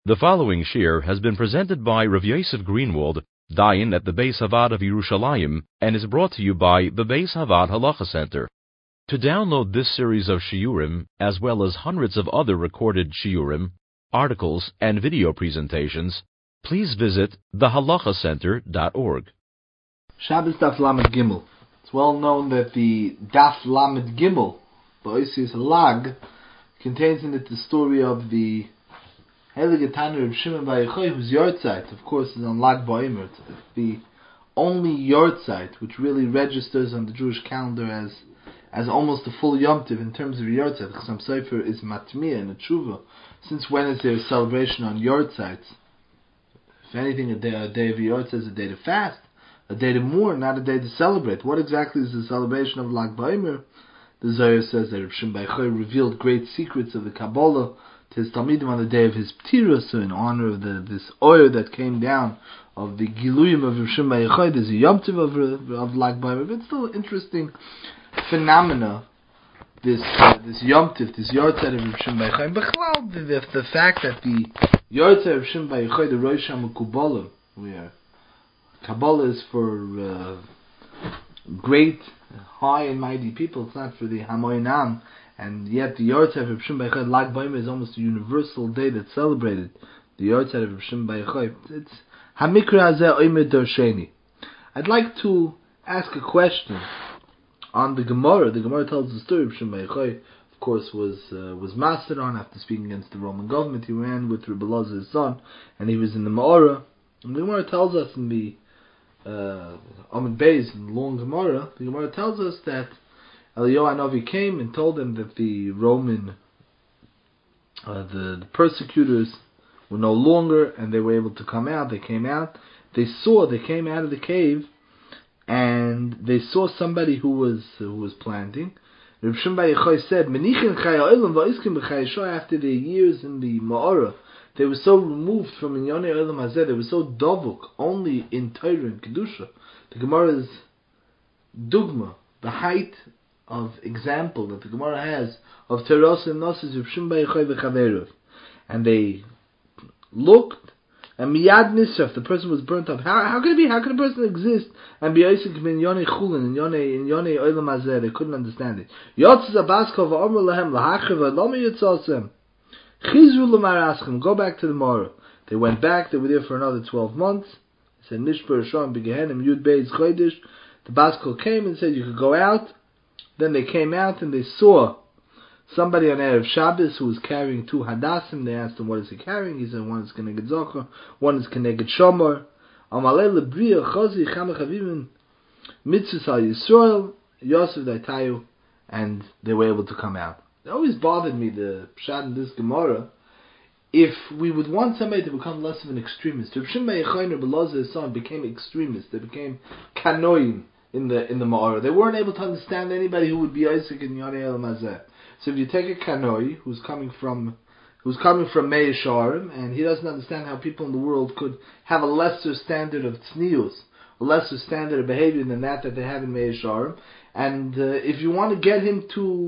The following shir has been presented by Rav Yosef Greenwald, Dayan at the Beis Havad of Yerushalayim, and is brought to you by the Beis Havad Halacha Center. To download this series of shiurim, as well as hundreds of other recorded shiurim, articles, and video presentations, please visit thehalachacenter.org. Shabbos Daf Lamed Gimel. It's well known that the Daf Lamed Gimel, Ba'osis Lag, contains in it the story of the Heilige Tanner of Shimon Bar Yochai, whose yahrzeit, of course, is on Lag BaOmer. It's the only yahrzeit which really registers on the Jewish calendar as almost a full Yom Tov in terms of yahrzeit. Chasam Sofer is matmiya and a tshuva. Since when is there a celebration on yahrzeits? If anything, a day of yahrzeit is a day to fast, a day to mourn, not a day to celebrate. What exactly is the celebration of Lag BaOmer? The Zohar says that Reb Shimon Bar Yochai revealed great secrets of the Kabbalah to his Talmidim on the day of his Ptira, so in honor of this oil that came down of the Giluyim of Reb Shimon Bar Yochai. There's a Yom Tov of Lag BaOmer, but it's still an interesting phenomena. This Yom Tov, this yahrzeit of Reb Shimon Bar Yochai, but the fact that the yahrzeit of Reb Shimon Bar Yochai, the Rosh HaMekubalim, where Kabbalah is for great, high and mighty people, it's not for the Hamoinam. And yet the yahrzeit of Reb Shimon Bar Yochai, Lag BaOmer, is almost a universal day that's celebrated. The yahrzeit of Reb Shimon Bar Yochai, it's Hamikra Hazeh Omer Darsheni. I'd like to ask a question on the Gemara. The Gemara tells the story of Reb Shimon Bar Yochai, of course, was mastered on after speaking against the Roman government. He ran with Rebbe Elazar, his son, and he was in the Ma'ora. And the Gemara tells us in the Amud Beis, in the long Gemara, the Gemara tells us that Eliyahu Hanavi came and told them that the Roman, the persecutors were no longer, and they were able to come out. They came out. They came out of the cave, and they saw somebody who was planting. Reb Shimon Bar Yochai said, "Menichin chaya olam va'iskim b'chaya shoy." After their years in the Ma'ora, they were so removed from Inyonei Olam Hazeh. They were so dovuk, only in Torah and Kedusha. The Gemara's dugma, the height of example that the Gemara has of Teros and Nosis of Shimon Bar Yochai v'chaverov. And they looked, and miyad nisraf, the person was burnt up. How could it be? How could a person exist and be Isaac in Yonei Chulin, in Yonei Olam Hazeh? They couldn't understand it. Yotzes abaskov v'omer lahem lahachiv v'loma yitzosem chizru l'maraschem. Go back to the Mara. They went back. They were there for another 12 months. They said Nishbar Rishon b'gehenim Yud Beis Chodesh. The Baskel came and said you could go out. Then they came out and they saw somebody on Erev Shabbos who was carrying 2 hadassim. They asked him, what is he carrying? He said, one is Keneged Zocher, one is Keneged Shomor. Amalei lebriya chozi chamech avivim mitzvus al Yisrael Yosef Daitayu, and they were able to come out. It always bothered me, the pshat in this Gemara, if we would want somebody to become less of an extremist. Reb Shimon Bar Yochai and Rebbe Elazar, his son, became extremists. They became kanoim in the Ma'ora. They weren't able to understand anybody who would be Isaac in Yonei Olam Hazeh. So if you take a kanoi who's coming from Mei Sharim, and he doesn't understand how people in the world could have a lesser standard of tznius, a lesser standard of behavior than that they have in Mei Sharim, and if you want to get him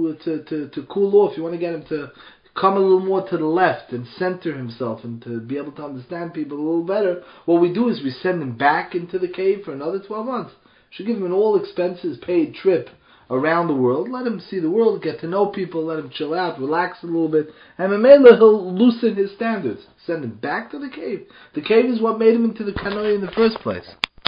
to cool off, you want to get him to come a little more to the left and center himself and to be able to understand people a little better, what we do is we send him back into the cave for another 12 months. Should give him an all expenses paid trip around the world. Let him see the world, get to know people, let him chill out, relax a little bit, and Mamela he'll loosen his standards. Send him back to the cave. The cave is what made him into the kanoi in the first place.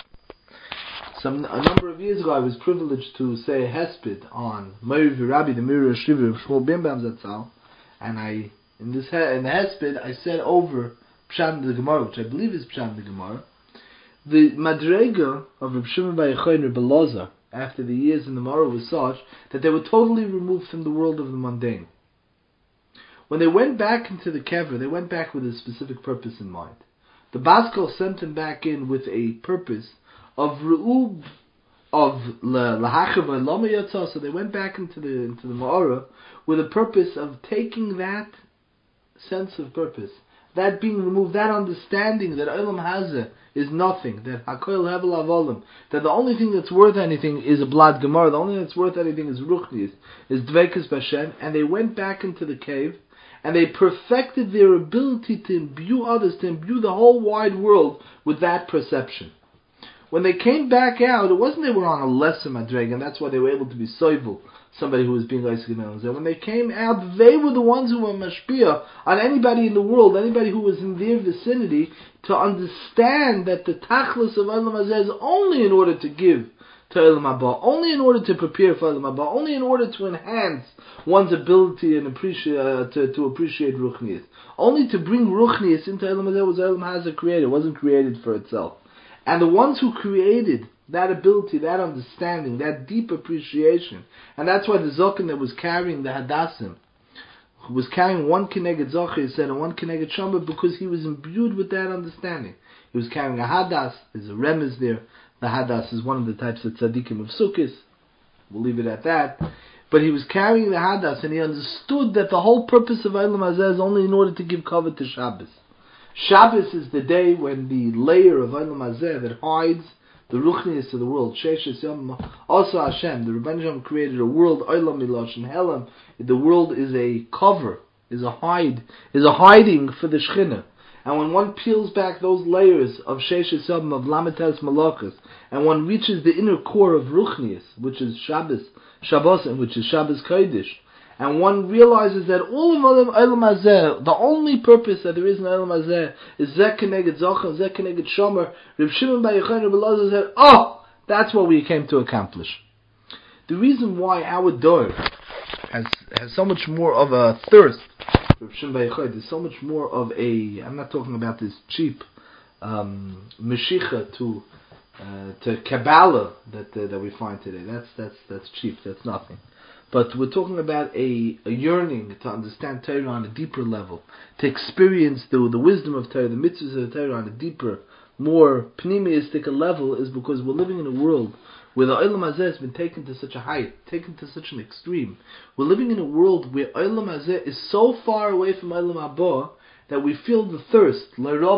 A number of years ago, I was privileged to say a hesped on Meir V'Rabbi, the Mir Shiva of Shmuel Bimbam Zatzal, and in the hesped I said over Pshat the Gemara, which I believe is Pshat the Gemara. The madrega of Reb Shimon Bar Yochai and Rebbe Elazar after the years in the Mara was such that they were totally removed from the world of the mundane. When they went back into the kever, they went back with a specific purpose in mind. The Baskel sent them back in with a purpose of re'ub, of lahachiv v'loma yatzah. So they went back into the Ma'ora with a purpose of taking that sense of purpose, that being removed, that understanding that Olam Hazeh is nothing, that Hakoil Hevel Avolim, that the only thing that's worth anything is a blood Gemara, the only thing that's worth anything is Ruchnis, is Dvekas Bashem, and they went back into the cave, and they perfected their ability to imbue others, to imbue the whole wide world with that perception. When they came back out, it wasn't they were on a lesser madrega, and that's why they were able to be soivel, somebody who was being Isaac and when they came out, they were the ones who were mashpia on anybody in the world, anybody who was in their vicinity, to understand that the tachlis of Olam Hazeh is only in order to give to Olam Haba, only in order to prepare for Olam Haba, only in order to enhance one's ability and to appreciate Ruchnius. Only to bring Ruchnius into Olam Hazeh was Olam Hazeh created. It wasn't created for itself. And the ones who created that ability, that understanding, that deep appreciation, and that's why the Zokan that was carrying the Hadassim, who was carrying one Keneged Zocher, he said, and one Keneged Shomer, because he was imbued with that understanding. He was carrying a Hadas, there's a Remez there. The Hadas is one of the types of Tzaddikim of Sukkot. We'll leave it at that. But he was carrying the Hadas, and he understood that the whole purpose of Olam Hazeh is only in order to give cover to Shabbos. Shabbos is the day when the layer of Olam Hazeh that hides the Ruchnius of the world, Sheshes Yom, also Hashem, the Rebbeinu Shalom created a world, Olam Milosh and Helam. The world is a cover, is a hiding for the Shekhinah. And when one peels back those layers of Sheshes Yom, of Lametes Malachas, and one reaches the inner core of Ruchnius, which is Shabbos, and which is Shabbos Kodesh, and one realizes that all of Olam Hazeh, the only purpose that there is in Olam Hazeh is Zeh Keneged Zocher, Zeh Keneged Shomer. Reb Shimon Bar Yochai Reb Elazar said, oh, that's what we came to accomplish. The reason why our Dor has so much more of a thirst, Reb Shimon Bar Yochai, there's so much more of a, I'm not talking about this cheap Meshicha to Kabbalah that we find today. That's cheap, that's nothing. But we're talking about a yearning to understand Torah on a deeper level, to experience the wisdom of Torah, the mitzvahs of Torah on a deeper, more pneumistic level, is because we're living in a world where the Olam Hazeh has been taken to such a height, taken to such an extreme. We're living in a world where Olam Hazeh is so far away from Olam Haba that we feel the thirst,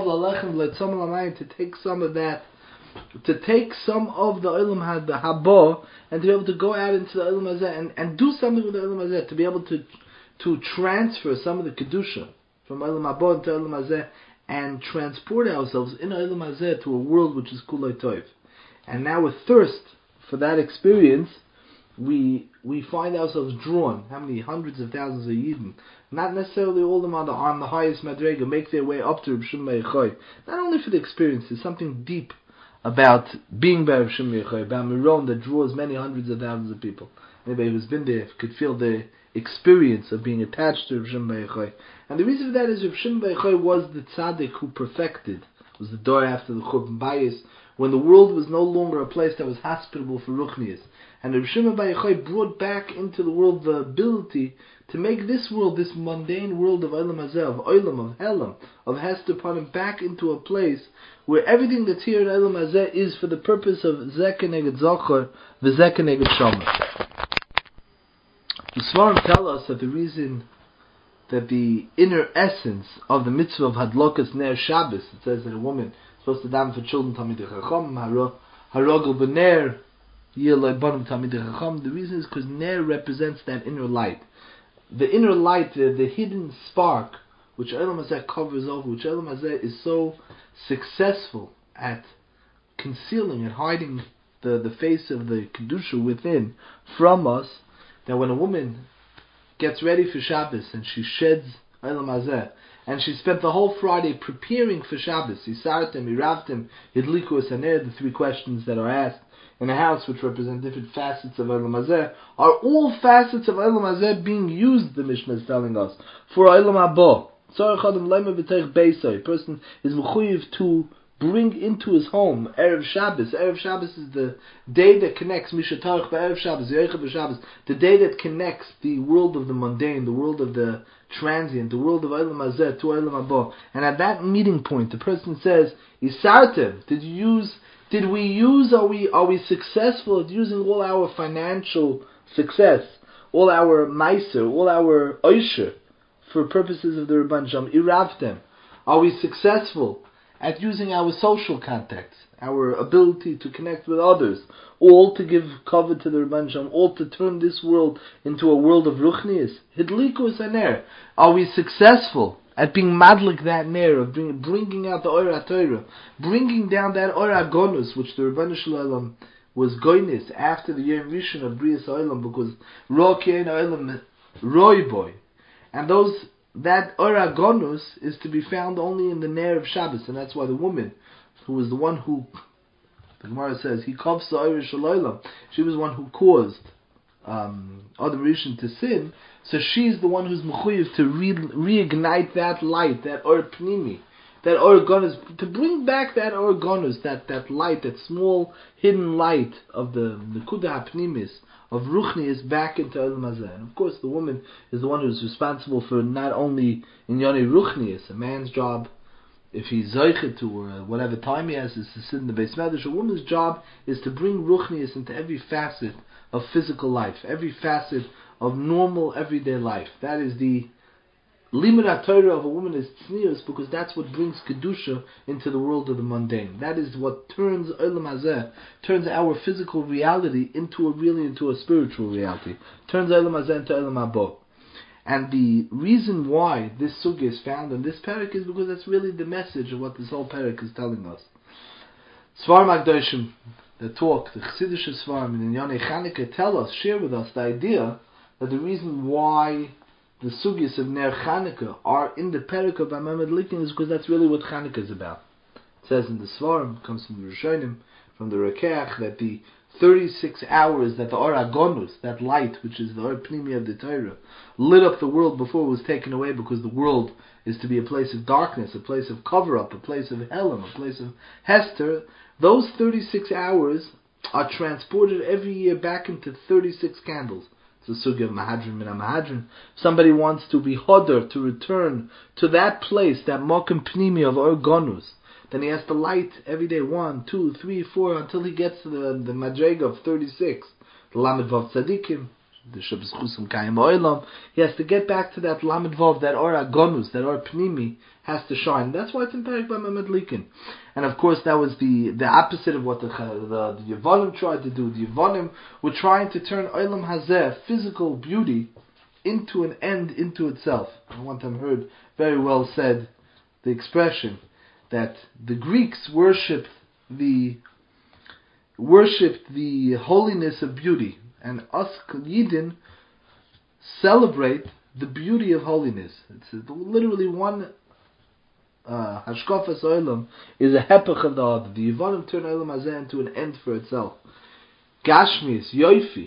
to take some of that, to take some of the Olam Haba and to be able to go out into the Olam Hazeh and do something with the Olam Hazeh, to be able to transfer some of the Kedusha from Olam Haba into Olam Hazeh and transport ourselves in Olam Hazeh to a world which is Kulei Tov. And now with thirst for that experience, we find ourselves drawn. How many hundreds of thousands of Yidden, not necessarily all of them on the highest Madrega, make their way up to Reb Shimon Bar Yochai, not only for the experience, there's something deep about being by Reb Shimon Bar Yochai, about Miron, that draws many hundreds of thousands of people. Anybody who's been there could feel the experience of being attached to Reb Shimon Bar Yochai. And the reason for that is Reb Shimon Bar Yochai was the tzaddik who perfected, was the door after the Churban Bayis, when the world was no longer a place that was hospitable for Ruchnius. And Reb Shimon Bar Yochai brought back into the world the ability to make this world, this mundane world of Olam Hazeh, of Olam, of Helam, of Hester Panim, back into a place where everything that's here in Olam Hazeh is for the purpose of Zeh Keneged Zocher, V'Zeh Keneged Shomer. The Svarim tell us that the reason that the inner essence of the mitzvah of Hadlokas Ner Shabbos, it says that a woman is supposed to daven for children, Talmidei Chacham, Harogel B'Ner, Yeloi Banim Talmidei Chacham. The reason is because Ner represents that inner light. The inner light, the hidden spark, which Olam Hazeh covers over, which Olam Hazeh is so successful at concealing and hiding the face of the Kedusha within from us, that when a woman gets ready for Shabbos and she sheds Olam Hazeh, and she spent the whole Friday preparing for Shabbos, Yisartem, Yiravtem, Yidliku Esaner, the three questions that are asked in a house which represent different facets of Olam Hazeh, are all facets of Olam Hazeh being used, the Mishnah is telling us, for Olam Haba. A person is mechuyev to bring into his home Erev Shabbos. Erev Shabbos is the day that connects Mishatarach Erev Shabbos, Yerechav Shabbos, the day that connects the world of the mundane, the world of the transient, the world of Olam Hazeh to Olam Haba. And at that meeting point, the person says, Yisartem, are we successful at using all our financial success, all our meiser, all our oisher, for purposes of the Rebbeinu Shalom? Iravtem, are we successful at using our social contacts, our ability to connect with others, all to give cover to the Rebbeinu Shalom, all to turn this world into a world of Ruchnius. Hidliku Saner. Are we successful at being madlik that ner, of bringing out the Oira Torah, bringing down that Oira Gonus, which the Rebbeinu Shalom was goynis after the Yom Rishon of Brias Olam, because Ro Kiein Olam Roy Boy, and that Oira Gonus is to be found only in the ner of Shabbos, and that's why the woman, who was the one who, the Gemara says, he kovs the Oira Shalolam, she was the one who caused Adam Rishon to sin, so she's the one who's mechuyev to reignite that light, that Or Pnimi, that Or Gonus, to bring back that Or Gonus, that light, that small hidden light of the Nekuda HaPnimis, of Ruchnius, back into Olam Hazeh. And of course the woman is the one who's responsible for not only in Yoni Ruchnius, a man's job, if he's Zoichet to, or whatever time he has, is to sit in the Beis Medrash. A woman's job is to bring Ruchnius into every facet of physical life, every facet of normal everyday life. That is the Limud HaTorah of a woman, is tznius, because that's what brings Kedusha into the world of the mundane. That is what turns Olam Hazeh, turns our physical reality into a spiritual reality. Turns Olam Hazeh into Olam Haba. And the reason why this sugya is found in this parak is because that's really the message of what this whole parak is telling us. Svarim HaKadoshim, the talk, the Chassidish Svarim in Yonei Chanukah tell us, share with us the idea that the reason why the sugyas of Ner Chanukah are in the parak of Bamei Madlikin is because that's really what Chanukah is about. It says in the Svarim, it comes from the Rishonim, from the Rekeach, that the 36 hours that the Or HaGonus, that light, which is the Or Pnimi of the Torah, lit up the world before it was taken away, because the world is to be a place of darkness, a place of cover-up, a place of Helam, a place of Hester. Those 36 hours are transported every year back into 36 candles. It's the sugya of Mahadrin Min HaMahadrin. Somebody wants to be hodder, to return to that place, that Mokim Pnimi of Or Gonus, then he has to light every day 1, 2, 3, 4 until he gets to the Madrega of 36. The Lamed Vav Tzadikim, the Shabbos Chusam Kayim Oilam. He has to get back to that Lamed Vav, that Or HaGonus, that Or Pnimi has to shine. That's why it's in Perek Bamei Madlikin. And of course that was the opposite of what the Yevonim tried to do. The Yevonim were trying to turn Olam Hazeh, physical beauty, into an end into itself. I one time heard very well said the expression that the Greeks worshipped the holiness of beauty, and us Yidden celebrate the beauty of holiness. It's literally one Hashkafas Olam is a hepech of the other. The Yevonim turn Olam Hazeh into an end for itself. Gashmis, Yoifi,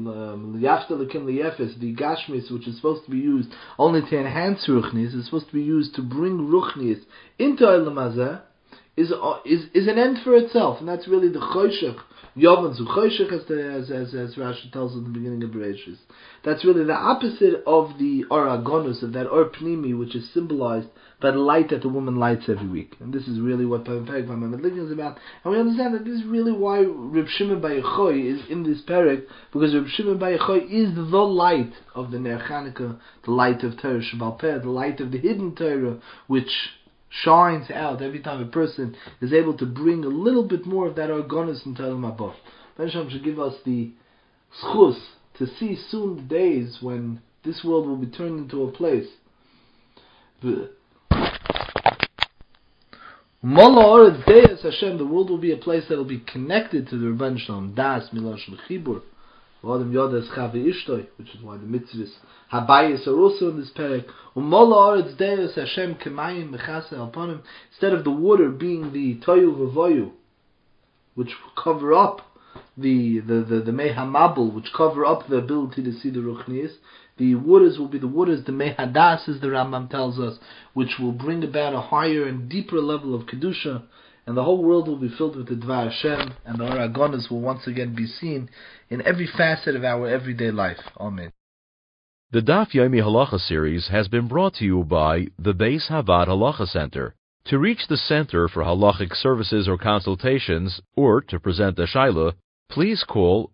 the Gashmis, which is supposed to be used only to enhance Ruchnis, is supposed to be used to bring Ruchnis into Olam Hazeh, is an end for itself, and that's really the Choshech Yovan zu Choshech, as Rashi tells us at the beginning of Bereshis. That's really the opposite of the Or HaGonus, of that Or Pnimi, which is symbolized by the light that the woman lights every week. And this is really what Perek Bamei Madlikin is about. And we understand that this is really why Reb Shimon Bar Yochai is in this Perek, because Reb Shimon Bar Yochai is the light of the Ner Chanukah, the light of Torah Sheba'al Peh, the light of the hidden Torah, which shines out every time a person is able to bring a little bit more of that Or Gonus into Olam Haba. Ben Shalom should give us the schus to see soon the days when this world will be turned into a place. The world will be a place that will be connected to the Rebbeinu Shalom, Das, Milosh, Chibur, which is why the mitzvahs Habayis are also in this parak. Instead of the water being the toyu v'voyu, which cover up the mehamabel, which cover up the ability to see the ruchnias, the waters will be the waters, the mehadas, as the Rambam tells us, which will bring about a higher and deeper level of kedusha, and the whole world will be filled with the Dvar Hashem, and the Or HaGonus will once again be seen in every facet of our everyday life. Amen. The Daf Yomi Halacha series has been brought to you by the Beis Havad Halacha Center. To reach the Center for Halachic Services or Consultations, or to present a Shaila, please call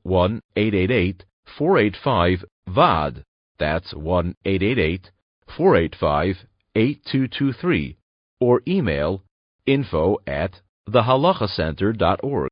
1-888-485-VAD. That's 1-888-485-8223. Or email info@thehalachacenter.org.